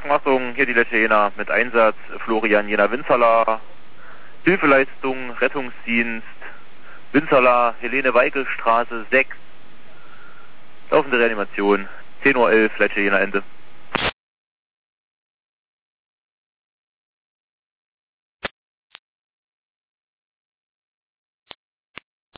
Achtung, hier die Lecce Jena mit Einsatz, Florian Jena Winzerla, Hilfeleistung, Rettungsdienst, Winzerla, Helene Weigel Straße 6, laufende Reanimation, 10:11 Uhr, Lecce Jena Ende.